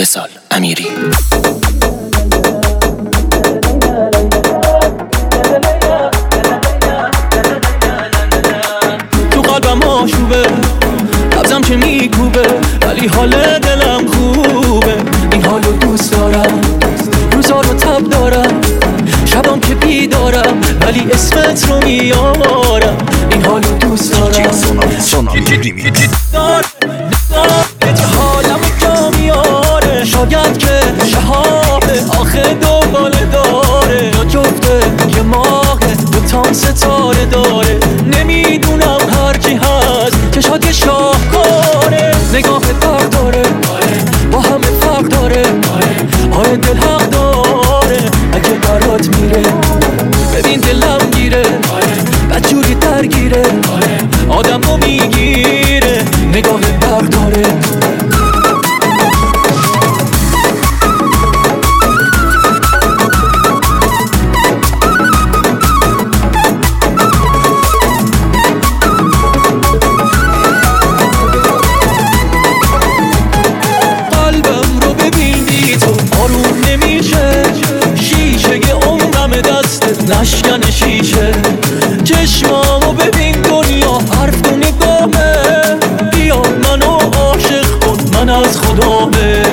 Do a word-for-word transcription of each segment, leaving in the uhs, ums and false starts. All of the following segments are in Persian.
وصال امیری. تو قلبم آشوبه، قبضم که میکوبه، ولی حال دلم خوبه. این حالو دوست دارم، روزا رو تب دارم، شبام که بیدارم، ولی اسمت رو میارم. این حالو دوست دارم، دار دار که حالمو جا میاره. شاید که شهابه آخه دوباره داره، یا جفته یه ماهه دوتام ستاره داره. نمیدونم هرچی هست چشات یه شاهکاره. نگاهت فرق داره، با همه فرق داره. آره دل حق داره اگه برات میره. ببین دلم گیره، بدجوری درگیره، آدم رو میگیره. نگاهت فرق داره. نشکن شیشه چشمامو ببین، دنیا حرف و نگاهه. بیا منو عاشق کن، من از خدامه.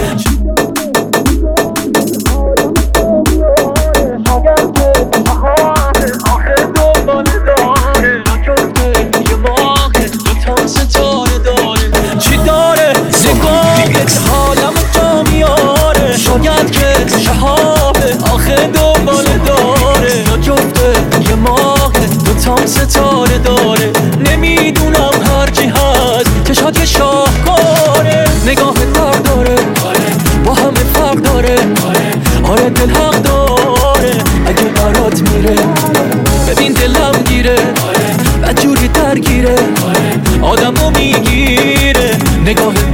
چی داره نگاهت حالمو جا میاره. شاید که شهابه آخه دوباره داره، یا جفته یه ماه دوتام ستاره داره. نمیدونم هرچی هست چشات یه شاهکاره. نگاهت فرق داره، با همه فرق داره. آره دل حق داره اگه برات میره. ببین دلم گیره، بدجوری درگیره، آدم رو میگیره. نگاهت